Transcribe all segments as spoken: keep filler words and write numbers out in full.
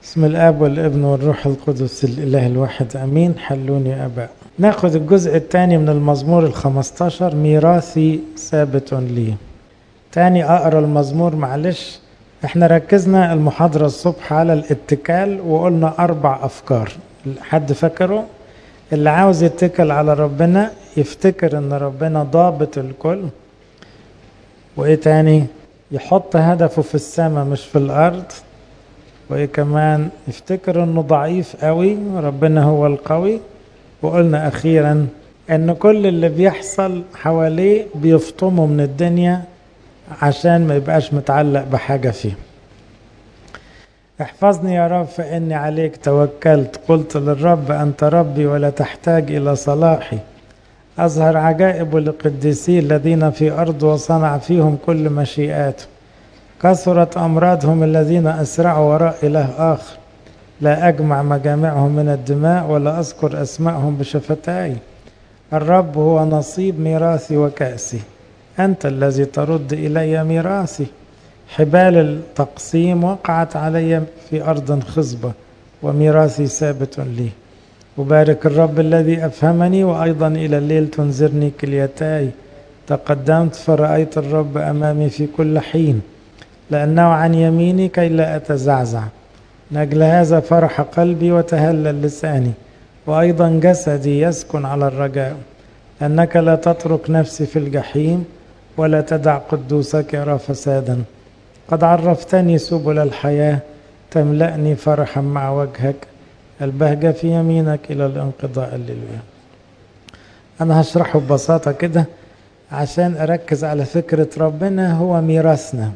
بسم الآب والابن والروح القدس الإله الواحد أمين. حلوني يا آباء. ناخد الجزء الثاني من المزمور الخمستاشر، ميراثي ثابت لي. تاني أقرأ المزمور، معلش. احنا ركزنا المحاضرة الصبح على الاتكال وقلنا أربع أفكار. حد فكره؟ اللي عاوز يتكل على ربنا يفتكر ان ربنا ضابط الكل، وايه تاني؟ يحط هدفه في السماء مش في الأرض، وايه كمان؟ يفتكر انه ضعيف قوي ربنا هو القوي. وقلنا اخيرا ان كل اللي بيحصل حواليه بيفطمه من الدنيا عشان ما يبقاش متعلق بحاجة فيه. احفظني يا رب فإني عليك توكلت، قلت للرب أنت ربي ولا تحتاج إلى صلاحي. أظهر عجائب لقديسي الذين في أرض وصنع فيهم كل مشيئاته. كثرت أمراضهم الذين أسرعوا وراء إله آخر. لا أجمع مجامعهم من الدماء ولا أذكر أسمائهم بشفتاي. الرب هو نصيب ميراثي وكأسي، أنت الذي ترد إلي ميراثي. حبال التقسيم وقعت علي في أرض خصبة، وميراثي ثابت لي. أبارك الرب الذي أفهمني، وأيضا إلى الليل تنذرني كليتاي. تقدمت فرأيت الرب أمامي في كل حين، لأنه عن يميني كي لا أتزعزع. نجل هذا فرح قلبي وتهلل لساني، وأيضا جسدي يسكن على الرجاء. أنك لا تترك نفسي في الجحيم، ولا تدع قدوسك يرى فسادا. قد عرفتني سبل الحياة، تملأني فرحا مع وجهك. البهجة في يمينك إلى الانقضاء. الليلويا. أنا هشرحه ببساطة كده عشان أركز على فكرة ربنا هو ميراثنا.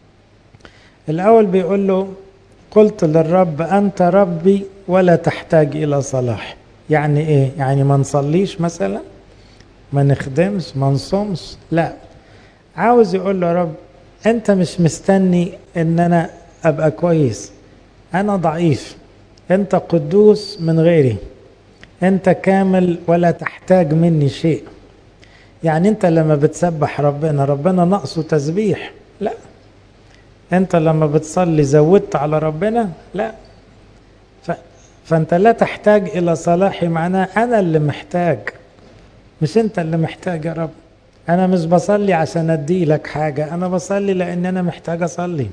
الأول بيقول له قلت للرب أنت ربي ولا تحتاج إلى صلاح. يعني إيه؟ يعني ما نصليش مثلا، ما نخدمش، ما نصومش، لا. عاوز يقول له رب أنت مش مستني إن أنا أبقى كويس، أنا ضعيف، أنت قدوس من غيري، أنت كامل ولا تحتاج مني شيء. يعني أنت لما بتسبح ربنا ربنا نقصه تسبيح؟ لا. أنت لما بتصلي زودت على ربنا؟ لا. ف... فأنت لا تحتاج إلى صلاحي، معناه أنا اللي محتاج، مش أنت اللي محتاج يا رب. أنا مش بصلي عشان أدي لك حاجة، أنا بصلي لأن أنا محتاج أصلي.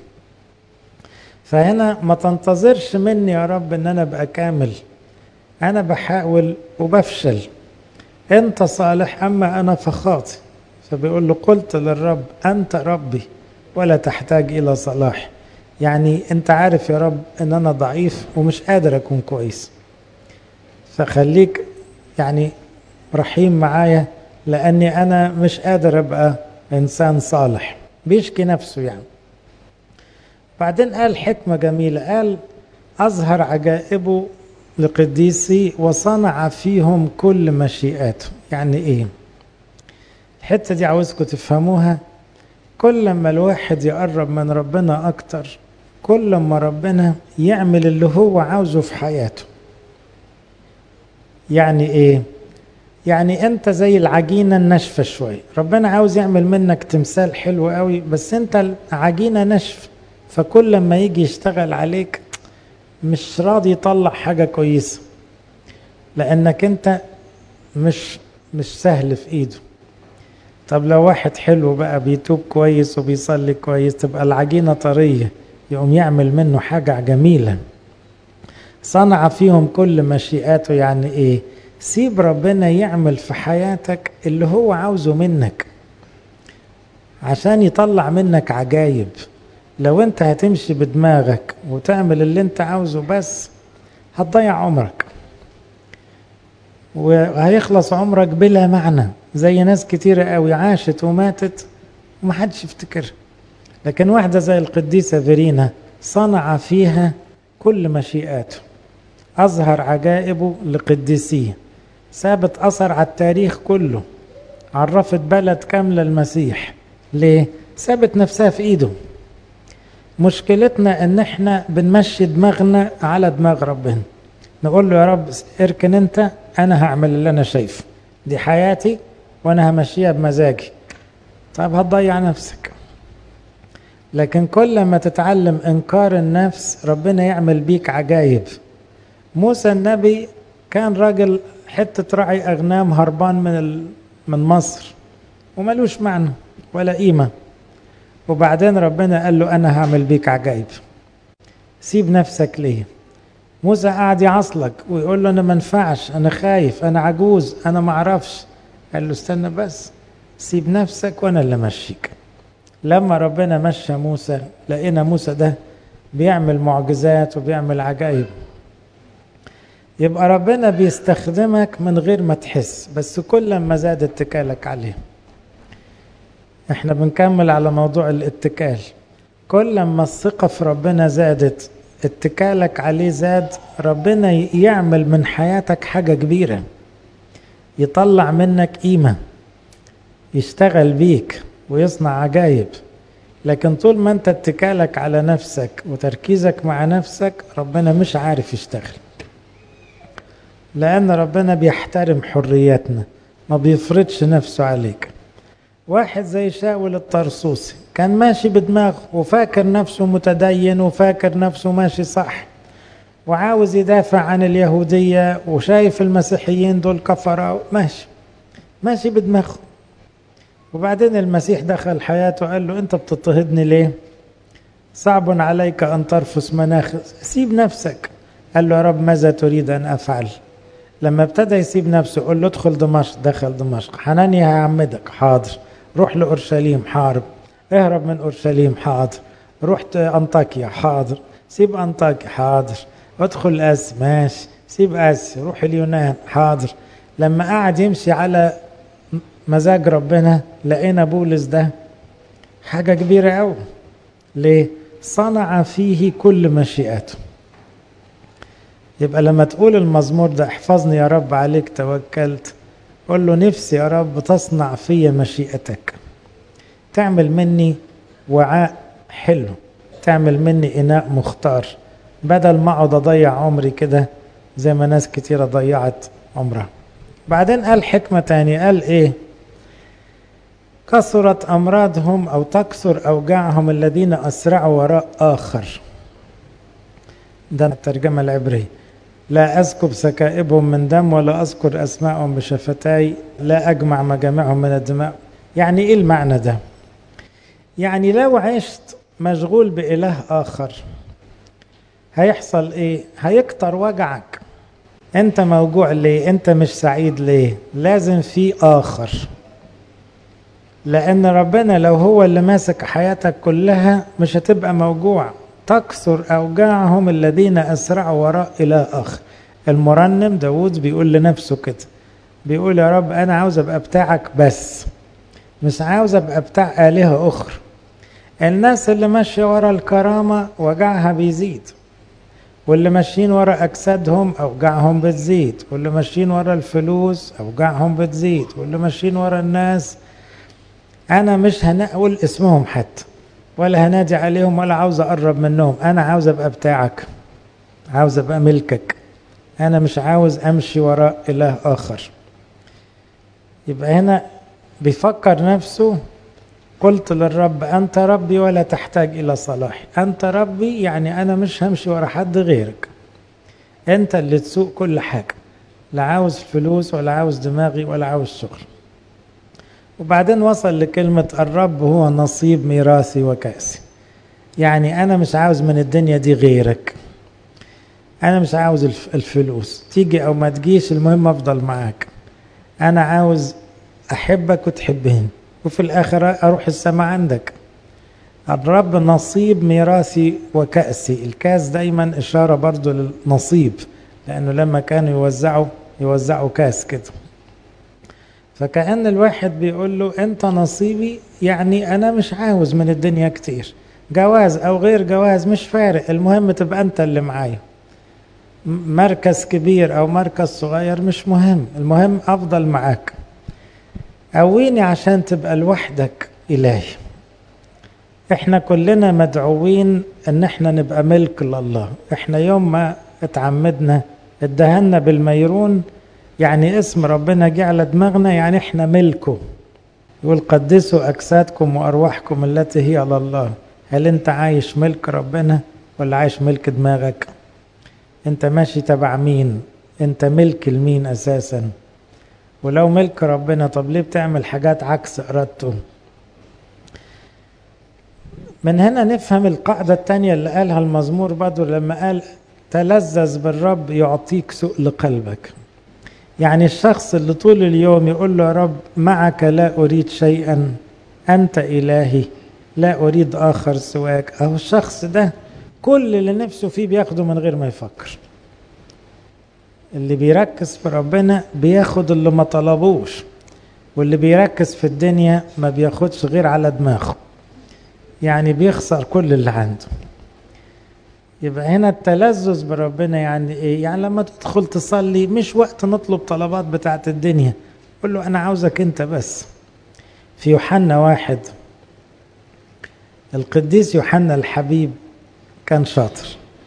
فهنا ما تنتظرش مني يا رب أن أنا أبقى كامل، أنا بحاول وبفشل، أنت صالح أما أنا فخاطئ. فبيقول له قلت للرب أنت ربي ولا تحتاج إلى صلاح. يعني أنت عارف يا رب أن أنا ضعيف ومش قادر أكون كويس، فخليك يعني رحيم معايا، لأني أنا مش قادر أبقى إنسان صالح. بيشكي نفسه يعني. بعدين قال حكمة جميلة، قال أظهر عجائبه لقديسي وصنع فيهم كل مشيئاته. يعني إيه الحتة دي؟ عاوزكم تفهموها. كل ما الواحد يقرب من ربنا أكتر، كل ما ربنا يعمل اللي هو عاوزه في حياته. يعني إيه؟ يعني أنت زي العجينة الناشفة شوية، ربنا عاوز يعمل منك تمثال حلو قوي، بس أنت العجينة ناشفة، فكل ما يجي يشتغل عليك مش راضي يطلع حاجة كويسة، لأنك أنت مش مش سهل في إيده. طب لو واحد حلو بقى بيتوب كويس وبيصلي كويس، تبقى العجينة طرية، يقوم يعمل منه حاجة جميلة. صنع فيهم كل مشيئاته. يعني إيه؟ سيب ربنا يعمل في حياتك اللي هو عاوزه منك عشان يطلع منك عجايب. لو انت هتمشي بدماغك وتعمل اللي انت عاوزه بس، هتضيع عمرك وهيخلص عمرك بلا معنى، زي ناس كتيرة قوي عاشت وماتت ومحدش يفتكرها. لكن واحدة زي القديسة فيرينا صنع فيها كل مشيئاته، أظهر عجائبه لقديسيه، سابت أثر على التاريخ كله، عرفت بلد كاملة المسيح. ليه؟ سابت نفسها في إيده. مشكلتنا ان احنا بنمشي دماغنا على دماغ ربنا، نقول له يا رب اركن انت، انا هعمل اللي انا شايفه، دي حياتي وانا همشيها بمزاجي. طيب هتضيع نفسك. لكن كل ما تتعلم إنكار النفس ربنا يعمل بيك عجائب. موسى النبي كان راجل حتة راعي أغنام هربان من من مصر وملوش معنى ولا قيمة، وبعدين ربنا قال له أنا هعمل بيك عجائب. سيب نفسك ليه؟ موسى قاعد يعصلك ويقول له أنا منفعش، أنا خايف، أنا عجوز، أنا معرفش. قال له استنى بس، سيب نفسك وأنا اللي مشيك. لما ربنا مشى موسى لقينا موسى ده بيعمل معجزات وبيعمل عجائب. يبقى ربنا بيستخدمك من غير ما تحس، بس كل ما زاد اتكالك عليه. احنا بنكمل على موضوع الاتكال. كل ما الثقة في ربنا زادت، اتكالك عليه زاد، ربنا يعمل من حياتك حاجة كبيرة، يطلع منك قيمة، يشتغل بيك ويصنع عجائب. لكن طول ما انت اتكالك على نفسك وتركيزك مع نفسك ربنا مش عارف يشتغل، لأن ربنا بيحترم حريتنا، ما بيفرضش نفسه عليك. واحد زي شاول الطرسوسي كان ماشي بدماغه وفاكر نفسه متدين وفاكر نفسه ماشي صح وعاوز يدافع عن اليهودية وشايف المسيحيين دول كفرة، ماشي ماشي بدماغه. وبعدين المسيح دخل حياته قال له أنت بتضطهدني ليه؟ صعب عليك أن ترفس مناخ، سيب نفسك. قال له يا رب ماذا تريد أن أفعل؟ لما ابتدى يسيب نفسه قال له ادخل دمشق، دخل دمشق. حنانيا هيعمدك، حاضر. روح لأورشليم، حارب. اهرب من أورشليم، حاضر. رحت أنطاكيا، حاضر. سيب أنطاكيا، حاضر. ادخل آسيا، ماشي. سيب آسيا، روح اليونان، حاضر. لما قعد يمشي على مزاج ربنا لقينا بولس ده حاجة كبيرة قوي. ليه؟ صنع فيه كل مشيئته. يبقى لما تقول المزمور ده احفظني يا رب عليك توكلت، قول له نفسي يا رب تصنع في مشيئتك، تعمل مني وعاء حلو، تعمل مني إناء مختار، بدل ما اقعد اضيع عمري كده زي ما ناس كتيرة ضيعت عمرها. بعدين قال حكمة تاني، قال ايه؟ كثرت أمراضهم أو تكثر أوجاعهم الذين أسرعوا وراء آخر. ده الترجمة العبرية. لا أسكب سكائبهم من دم ولا أذكر أسماءهم بشفتاي، لا أجمع مجامعهم من الدماء. يعني إيه المعنى ده؟ يعني لو عشت مشغول بإله آخر هيحصل إيه؟ هيكتر وجعك. أنت موجوع ليه؟ أنت مش سعيد ليه؟ لازم في آخر. لأن ربنا لو هو اللي ماسك حياتك كلها مش هتبقى موجوع. تكثر أوجاعهم الذين أسرعوا وراء إله آخر. المرنم داود بيقول لنفسه كده، بيقول يا رب أنا عاوز أبقى بتاعك بس، مش عاوز أبقى بتاع آلهة أخرى. الناس اللي ماشية ورا الكرامة وجعها بيزيد، واللي ماشيين ورا أجسادهم أوجاعهم بتزيد، واللي ماشيين ورا الفلوس أوجاعهم بتزيد، واللي ماشيين ورا الناس أنا مش هنقول اسمهم حتى ولا هنادي عليهم ولا عاوز أقرب منهم. أنا عاوز أبقى بتاعك، عاوز أبقى ملكك، أنا مش عاوز أمشي وراء إله آخر. يبقى هنا بيفكر نفسه، قلت للرب أنت ربي ولا تحتاج إلى صلاحي. أنت ربي يعني أنا مش همشي ورا حد غيرك، أنت اللي تسوق كل حاجة، لا عاوز فلوس ولا عاوز دماغي ولا عاوز شغل. وبعدين وصل لكلمة الرب هو نصيب ميراثي وكأسي. يعني أنا مش عاوز من الدنيا دي غيرك، أنا مش عاوز الفلوس تيجي أو ما تجيش، المهم أفضل معاك. أنا عاوز أحبك وتحبهن وفي الآخرة أروح السماء عندك. الرب نصيب ميراثي وكأسي. الكاس دايما إشارة برضو للنصيب، لأنه لما كانوا يوزعوا يوزعوا كاس كده، فكأن الواحد بيقول له أنت نصيبي. يعني أنا مش عاوز من الدنيا كتير، جواز أو غير جواز مش فارق، المهم تبقى أنت اللي معايا. مركز كبير أو مركز صغير مش مهم، المهم أفضل معاك. قويني عشان تبقى لوحدك إلهي. احنا كلنا مدعوين ان احنا نبقى ملك لله. احنا يوم ما اتعمدنا ادهنا بالميرون، يعني اسم ربنا جه على دماغنا، يعني احنا ملكه. يقول قدسوا اجسادكم وارواحكم التي هي لله. هل انت عايش ملك ربنا ولا عايش ملك دماغك؟ انت ماشي تبع مين؟ انت ملك لمين اساسا؟ ولو ملك ربنا طب ليه بتعمل حاجات عكس ارادته؟ من هنا نفهم القاعدة التانية اللي قالها المزمور بدر لما قال تلذذ بالرب يعطيك سؤل قلبك. يعني الشخص اللي طول اليوم يقول له يا رب معك لا أريد شيئا، أنت إلهي لا أريد آخر سواك، أهو الشخص ده كل اللي نفسه فيه بياخده من غير ما يفكر. اللي بيركز في ربنا بياخد اللي ما طلبوش، واللي بيركز في الدنيا ما بياخدش غير على دماغه، يعني بيخسر كل اللي عنده. يبقى هنا التلذذ بربنا يعني ايه؟ يعني لما تدخل تصلي مش وقت نطلب طلبات بتاعت الدنيا، قل له انا عاوزك انت بس. في يوحنا واحد القديس يوحنا الحبيب كان شاطر،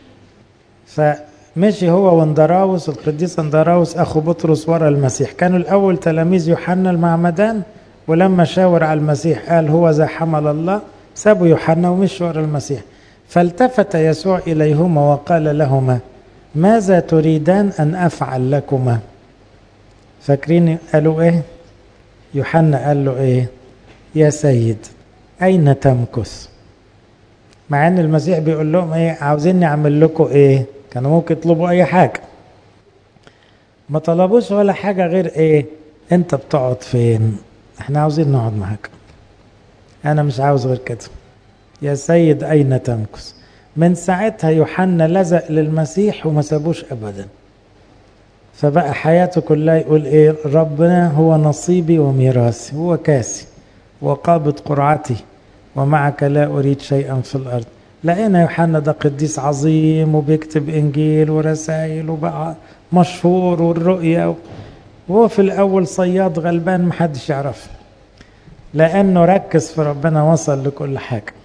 فمشي هو واندراوس، القديس اندراوس اخو بطرس ورا المسيح، كانوا الاول تلاميذ يوحنا المعمدان، ولما شاور على المسيح قال هو ذا حمل الله، سابوا يوحنا ومشوا ورا المسيح. فالتفت يسوع إليهما وقال لهما ماذا تريدان أن أفعل لكما؟ فاكرين قالوا إيه؟ يوحنا قال له إيه؟ يا سيد أين تمكث؟ مع أن المسيح بيقول لهم إيه؟ عاوزين أعمل لكم إيه؟ كانوا ممكن يطلبوا أي حاجة، ما طلبوش ولا حاجة غير إيه؟ أنت بتقعد فين؟ إحنا عاوزين نقعد معاك، أنا مش عاوز غير كده. يا سيد أين تمكث؟ من ساعتها يوحنا لزق للمسيح وما سابوش أبدا، فبقى حياته كلها يقول إيه؟ ربنا هو نصيبي وميراثي، هو كاسي وقابض قرعتي ومعك لا أريد شيئا في الأرض. لقينا يوحنا ده قديس عظيم وبيكتب إنجيل ورسائل وبقى مشهور والرؤية، وهو في الأول صياد غلبان محدش يعرفه، لأنه ركز في ربنا وصل لكل حاجة.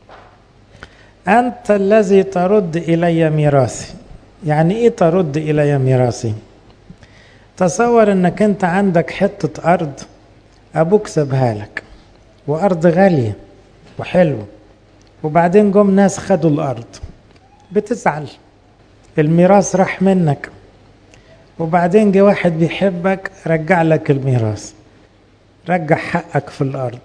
أنت الذي ترد إلي ميراثي. يعني إيه ترد إلي ميراثي؟ تصور أنك أنت عندك حتة أرض أبوك سابها لك، وأرض غالية وحلوة، وبعدين جم ناس خدوا الأرض، بتزعل، الميراث راح منك، وبعدين جه واحد بيحبك رجع لك الميراث، رجع حقك في الأرض،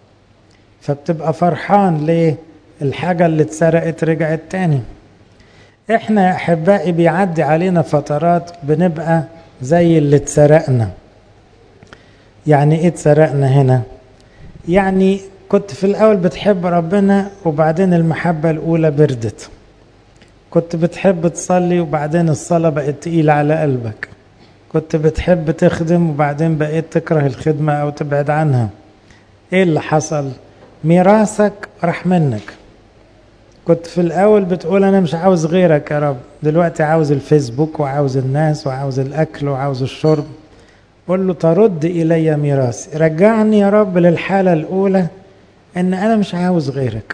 فبتبقى فرحان. ليه؟ الحاجة اللي اتسرقت رجعت تاني. احنا يا أحبائي بيعدي علينا فترات بنبقى زي اللي اتسرقنا. يعني ايه اتسرقنا هنا؟ يعني كنت في الأول بتحب ربنا وبعدين المحبة الأولى بردت، كنت بتحب تصلي وبعدين الصلاة بقت تقيلة على قلبك، كنت بتحب تخدم وبعدين بقيت تكره الخدمة أو تبعد عنها. ايه اللي حصل؟ ميراثك راح منك. كنت في الأول بتقول أنا مش عاوز غيرك يا رب، دلوقتي عاوز الفيسبوك وعاوز الناس وعاوز الأكل وعاوز الشرب. قل له ترد إلي ميراثي، رجعني يا رب للحالة الأولى إن أنا مش عاوز غيرك،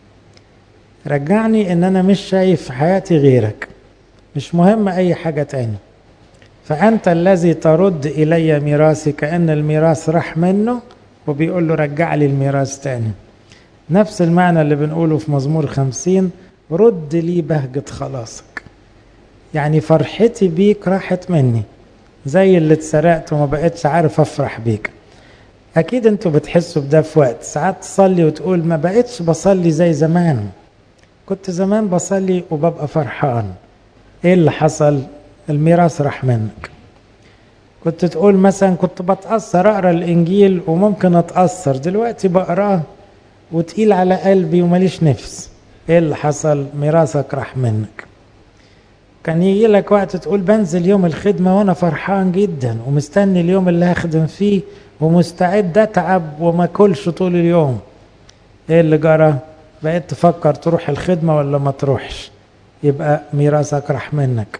رجعني إن أنا مش شايف في حياتي غيرك، مش مهم أي حاجة تاني. فأنت الذي ترد إلي ميراثي، كأن الميراث راح منه وبيقول له رجع لي الميراث تاني. نفس المعنى اللي بنقوله في مزمور خمسين، رد لي بهجة خلاصك. يعني فرحتي بيك راحت مني، زي اللي اتسرقت وما بقتش عارف افرح بيك. اكيد انتوا بتحسوا بده في وقت ساعات تصلي وتقول ما بقتش بصلي زي زمان، كنت زمان بصلي وببقى فرحان. ايه اللي حصل؟ الميراث راح منك. كنت تقول مثلا كنت بتأثر اقرا الانجيل وممكن اتأثر، دلوقتي بقراه وتقيل على قلبي ومليش نفس. ايه اللي حصل؟ ميراثك راح منك. كان يجي لك وقت تقول بنزل يوم الخدمة وانا فرحان جدا ومستني اليوم اللي هخدم فيه ومستعد اتعب وما كلش طول اليوم. ايه اللي جرى؟ بقيت تفكر تروح الخدمة ولا ما تروحش، يبقى ميراثك راح منك،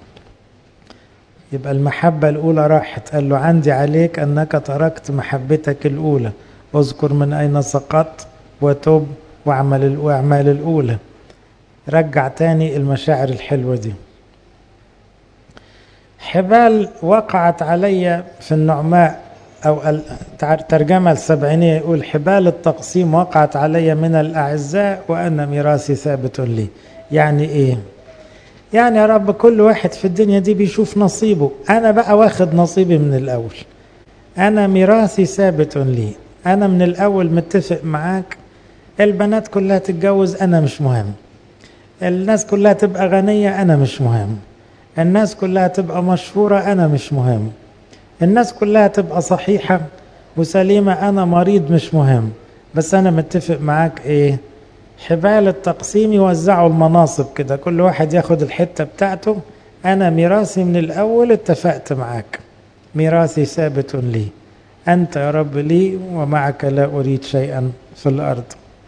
يبقى المحبة الاولى راحت. قال له عندي عليك انك تركت محبتك الاولى، اذكر من اين سقطت وتوب واعمل الاعمال الاولى. رجع تاني المشاعر الحلوة دي. حبال وقعت علي في النعماء أو ترجمة السبعينية يقول حبال التقسيم وقعت علي من الأعزاء وأن ميراثي ثابت لي. يعني إيه؟ يعني يا رب كل واحد في الدنيا دي بيشوف نصيبه، أنا بقى واخد نصيبي من الأول، أنا ميراثي ثابت لي، أنا من الأول متفق معاك. البنات كلها تتجوز أنا مش مهم، الناس كلها تبقى غنية أنا مش مهم، الناس كلها تبقى مشهورة أنا مش مهم، الناس كلها تبقى صحيحة وسليمة أنا مريض مش مهم، بس أنا متفق معاك إيه؟ حبال التقسيم يوزعوا المناصب كده، كل واحد ياخد الحتة بتاعته. أنا ميراثي من الأول اتفقت معاك، ميراثي ثابت لي، أنت يا رب لي ومعك لا أريد شيئا في الأرض.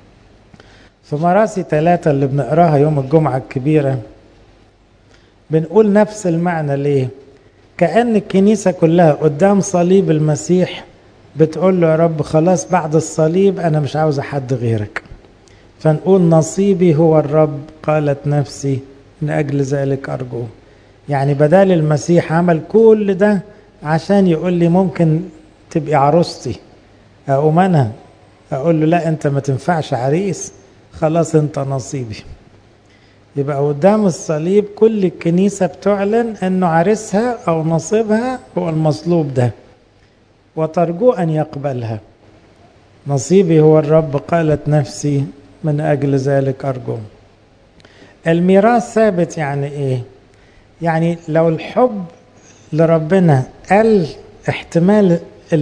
في مراسي ثلاثة اللي بنقراها يوم الجمعة الكبيرة بنقول نفس المعنى. ليه؟ كأن الكنيسة كلها قدام صليب المسيح بتقول له يا رب خلاص بعد الصليب أنا مش عاوز حد غيرك، فنقول نصيبي هو الرب قالت نفسي من أجل ذلك أرجوه. يعني بدال المسيح عمل كل ده عشان يقول لي ممكن تبقي عروستي، أقوم أنا أقول له لا أنت ما تنفعش عريس، خلاص أنت نصيبي. يبقى قدام الصليب كل الكنيسة بتعلن أنه عريسها أو نصيبها هو المصلوب ده وترجو أن يقبلها. نصيبي هو الرب قالت نفسي من أجل ذلك أرجو. الميراث ثابت يعني إيه؟ يعني لو الحب لربنا قل احتمال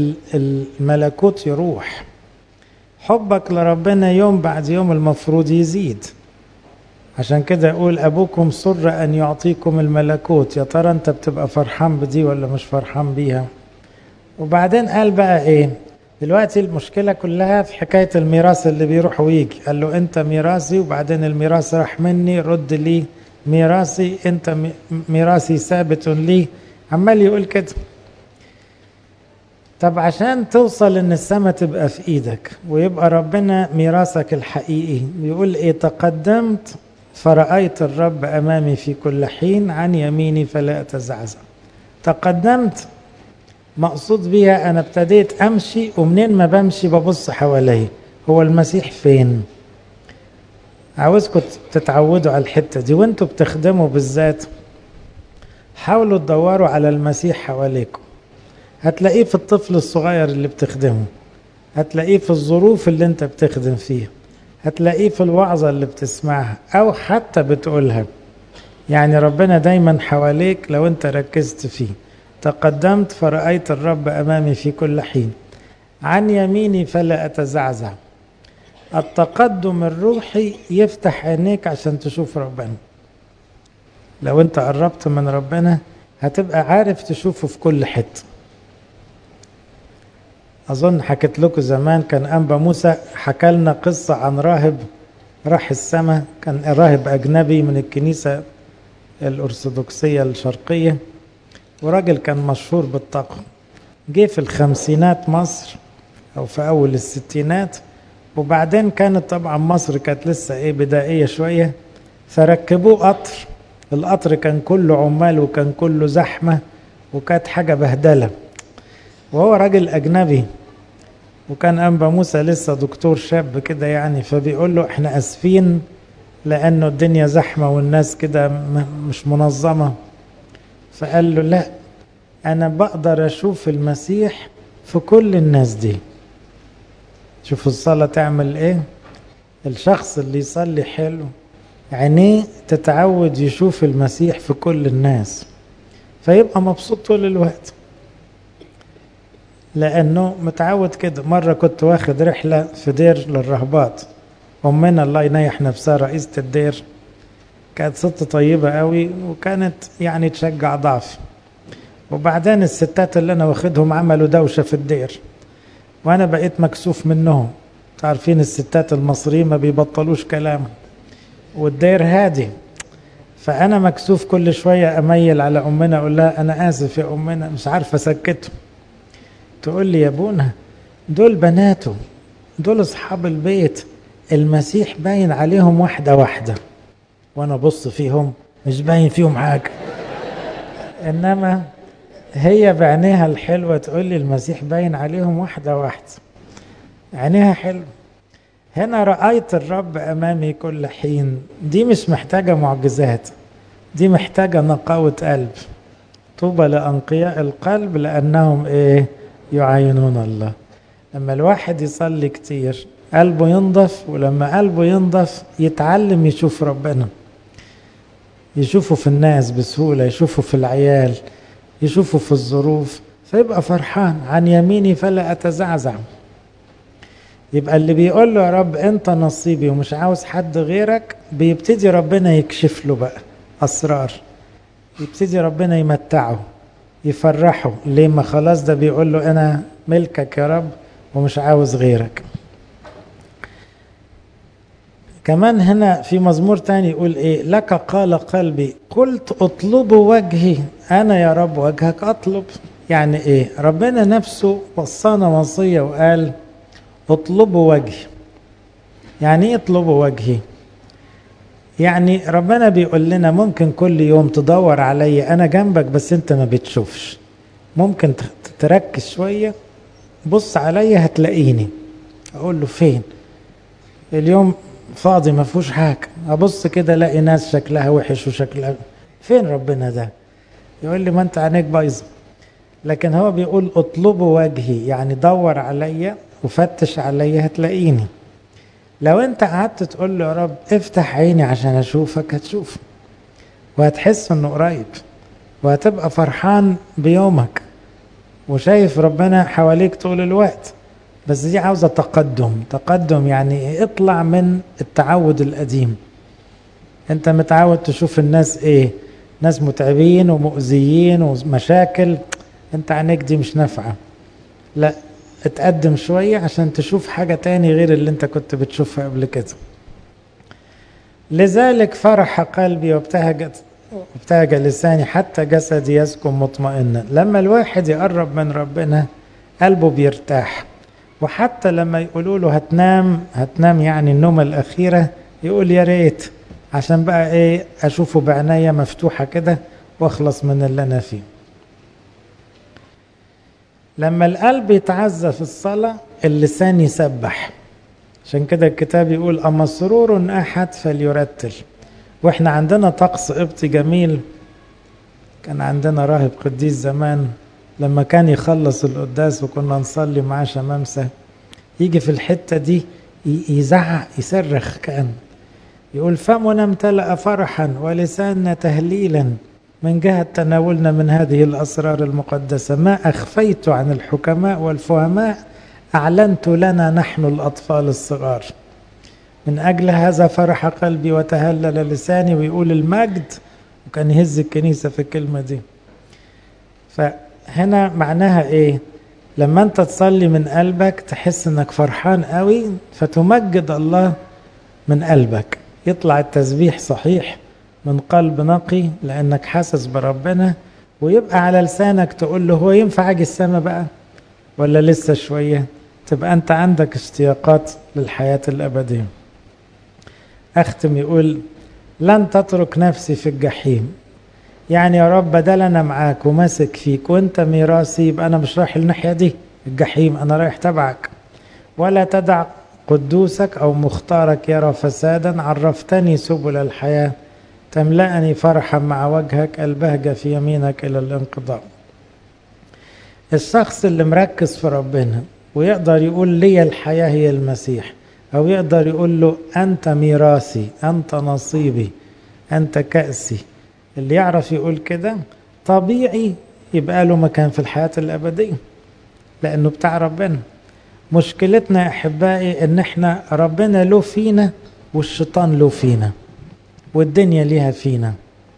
الملكوت يروح، حبك لربنا يوم بعد يوم المفروض يزيد. عشان كده يقول أبوكم سر أن يعطيكم الملكوت. يا ترى أنت بتبقى فرحان بدي ولا مش فرحان بيها؟ وبعدين قال بقى إيه؟ دلوقتي المشكلة كلها في حكاية الميراث اللي بيروح ويجي. قال له أنت ميراثي وبعدين الميراث راح مني، رد لي ميراثي، أنت ميراثي ثابت لي، عمال يقول كده. طب عشان توصل ان السماء تبقى في ايدك ويبقى ربنا ميراثك الحقيقي، بيقول ايه؟ تقدمت فرأيت الرب امامي في كل حين، عن يميني فلا اتزعزع. تقدمت مقصود بيها انا ابتديت امشي، ومنين ما بمشي ببص حوالي هو المسيح فين. عاوزكم تتعودوا على الحتة دي وانتوا بتخدموا بالذات، حاولوا تدوروا على المسيح حواليكم. هتلاقيه في الطفل الصغير اللي بتخدمه، هتلاقيه في الظروف اللي انت بتخدم فيها، هتلاقيه في الوعظة اللي بتسمعها او حتى بتقولها. يعني ربنا دايما حواليك لو انت ركزت فيه. تقدمت فرأيت الرب امامي في كل حين، عن يميني فلا اتزعزع. التقدم الروحي يفتح عينيك عشان تشوف ربنا. لو انت قربت من ربنا هتبقى عارف تشوفه في كل حته. أظن حكيت لكم زمان كان أنبا موسى حكى لنا قصة عن راهب راح السماء، كان راهب أجنبي من الكنيسة الأرثوذكسية الشرقية، وراجل كان مشهور بالتقوى. جه في الخمسينات مصر أو في أول الستينات، وبعدين كانت طبعا مصر كانت لسه إيه بدائية شوية، فركبوه قطر. القطر كان كله عمال وكان كله زحمة وكانت حاجة بهدلة، وهو راجل أجنبي، وكان أنبا موسى لسه دكتور شاب كده يعني. فبيقول له احنا أسفين لأنه الدنيا زحمة والناس كده مش منظمة. فقال له لا، أنا بقدر أشوف المسيح في كل الناس دي. شوفوا الصلاة تعمل إيه؟ الشخص اللي يصلي حلو عينيه تتعود يشوف المسيح في كل الناس، فيبقى مبسوط طول الوقت لأنه متعود كده. مرة كنت واخد رحلة في دير للرهبات، أمنا الله ينيح نفسها رئيسة الدير كانت ست طيبة قوي وكانت يعني تشجع ضعفي. وبعدين الستات اللي أنا واخدهم عملوا دوشة في الدير وأنا بقيت مكسوف منهم. تعرفين الستات المصريين ما بيبطلوش كلام والدير هادي، فأنا مكسوف كل شوية أميل على أمنا أقول لها أنا آسف يا أمنا، مش عارفة أسكتهم. تقول لي يا ابونا دول بناته، دول أصحاب البيت، المسيح باين عليهم واحدة واحدة، وأنا بص فيهم مش باين فيهم حاجة. إنما هي بعينيها الحلوة تقول لي المسيح باين عليهم واحدة واحدة، عينيها حلو. هنا رأيت الرب أمامي كل حين، دي مش محتاجة معجزات، دي محتاجة نقاوة قلب. طوبى لأنقياء القلب لأنهم إيه؟ يعاينون الله. لما الواحد يصلي كتير قلبه ينضف، ولما قلبه ينضف يتعلم يشوف ربنا، يشوفه في الناس بسهولة، يشوفه في العيال، يشوفه في الظروف، فيبقى فرحان. عن يميني فلا أتزعزع. يبقى اللي بيقول له يا رب أنت نصيبي ومش عاوز حد غيرك، بيبتدي ربنا يكشف له بقى أسرار، يبتدي ربنا يمتعه يفرحه. ليه؟ ما خلاص ده بيقول له أنا ملكك يا رب ومش عاوز غيرك. كمان هنا في مزمور تاني يقول ايه؟ لك قال قلبي قلت اطلب وجهي، انا يا رب وجهك اطلب. يعني ايه؟ ربنا نفسه وصانا وصية وقال اطلبوا وجهي. يعني ايه اطلبوا وجهي؟ يعني ربنا بيقول لنا ممكن كل يوم تدور عليا، انا جنبك بس انت ما بتشوفش. ممكن تركز شوية، بص عليا هتلاقيني. اقول له فين؟ اليوم فاضي ما فيهوش حاجة، ابص كده الاقي ناس شكلها وحش وشكلها، فين ربنا ده؟ يقول لي ما انت عينيك بايظه. لكن هو بيقول اطلبوا وجهي، يعني دور عليا وفتش عليا هتلاقيني. لو انت قعدت تقول له يا رب افتح عيني عشان اشوفك، هتشوف وهتحس انه قريب، وهتبقى فرحان بيومك وشايف ربنا حواليك طول الوقت. بس دي عاوزة تقدم. تقدم يعني اطلع من التعود القديم. انت متعود تشوف الناس ايه؟ ناس متعبين ومؤذيين ومشاكل، انت عينيك دي مش نافعة. لا، اتقدم شوية عشان تشوف حاجة تاني غير اللي انت كنت بتشوفها قبل كده. لذلك فرح قلبي وابتهج وابتهج لساني حتى جسدي يسكن مطمئنا. لما الواحد يقرب من ربنا قلبه بيرتاح. وحتى لما يقولوا له هتنام هتنام يعني النومة الأخيرة، يقول يا ريت عشان بقى ايه اشوفه بعناية مفتوحة كده واخلص من اللي انا فيه. لما القلب يتعزى في الصلاة اللسان يسبح. عشان كده الكتاب يقول اما سرور احد فليرتل. واحنا عندنا طقس قبطي جميل، كان عندنا راهب قديس زمان لما كان يخلص القداس وكنا نصلي معاه شمامسة، يجي في الحتة دي يزعق يصرخ، كأن يقول فمنا امتلأ فرحا ولساننا تهليلا من جهة تناولنا من هذه الأسرار المقدسة. ما أخفيت عن الحكماء والفهماء أعلنت لنا نحن الأطفال الصغار. من أجل هذا فرح قلبي وتهلل لساني. ويقول المجد، وكان يهز الكنيسة في الكلمة دي. فهنا معناها إيه؟ لما أنت تصلي من قلبك تحس أنك فرحان قوي، فتمجد الله من قلبك. يطلع التسبيح صحيح من قلب نقي لأنك حاسس بربنا، ويبقى على لسانك تقول له هو ينفع أجي السما بقى ولا لسه شوية؟ تبقى أنت عندك اشتياقات للحياة الأبدية. أختم يقول لن تترك نفسي في الجحيم. يعني يا رب بدل أنا معاك وماسك فيك وأنت ميراثي، يبقى أنا مش رايح الناحية دي الجحيم، أنا رايح تبعك. ولا تدع قدوسك أو مختارك يرى فسادا. عرفتني سبل الحياة، تملأني فرحا مع وجهك، البهجة في يمينك إلى الانقضاء. الشخص اللي مركز في ربنا ويقدر يقول لي الحياة هي المسيح، أو يقدر يقول له أنت ميراثي، أنت نصيبي، أنت كأسي، اللي يعرف يقول كده طبيعي يبقى له مكان في الحياة الأبدية، لأنه بتاع ربنا. مشكلتنا يا أحبائي إن إحنا ربنا له فينا والشيطان له فينا والدنيا ليها فينا.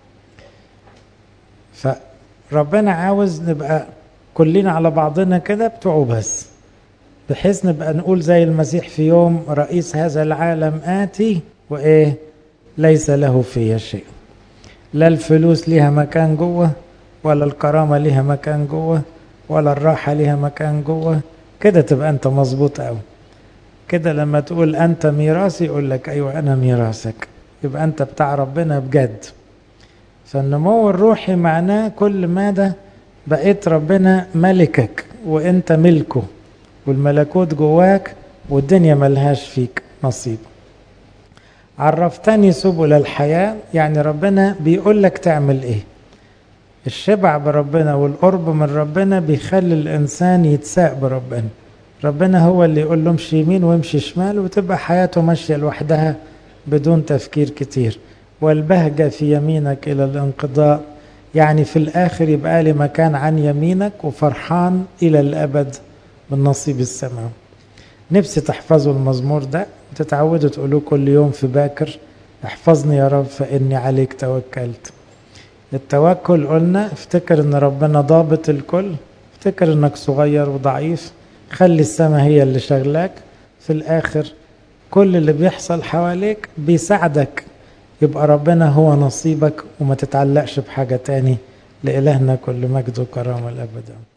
فربنا عاوز نبقى كلنا على بعضنا كده بتوعه بس، بحيث نبقى نقول زي المسيح في يوم رئيس هذا العالم آتي وإيه ليس له فيه شيء. لا الفلوس ليها مكان جوه، ولا الكرامة ليها مكان جوه، ولا الراحة ليها مكان جوه. كده تبقى أنت مظبوط أوي كده. لما تقول أنت ميراثي يقول لك أيوة أنا ميراثك، يبقى أنت بتاع ربنا بجد. فالنمو الروحي معناه كل ماذا بقيت ربنا ملكك وانت ملكه، والملكوت جواك والدنيا ملهاش فيك نصيب. عرفتني سبل الحياة، يعني ربنا بيقول لك تعمل ايه. الشبع بربنا والقرب من ربنا بيخلي الانسان يتساق بربنا. ربنا هو اللي يقول له امشي يمين وامشي شمال، وتبقى حياته ماشية لوحدها بدون تفكير كتير. والبهجة في يمينك إلى الانقضاء، يعني في الآخر يبقى لي مكان عن يمينك وفرحان إلى الأبد بالنصيب السماوي. نفسي تحفظوا المزمور ده وتتعودوا تقولوه كل يوم في باكر: احفظني يا رب فإني عليك توكلت. التوكل قلنا افتكر ان ربنا ضابط الكل، افتكر انك صغير وضعيف، خلي السماء هي اللي شغلاك. في الآخر كل اللي بيحصل حواليك بيساعدك، يبقى ربنا هو نصيبك وما تتعلقش بحاجة تاني. لإلهنا كل مجد وكرامة الأبد.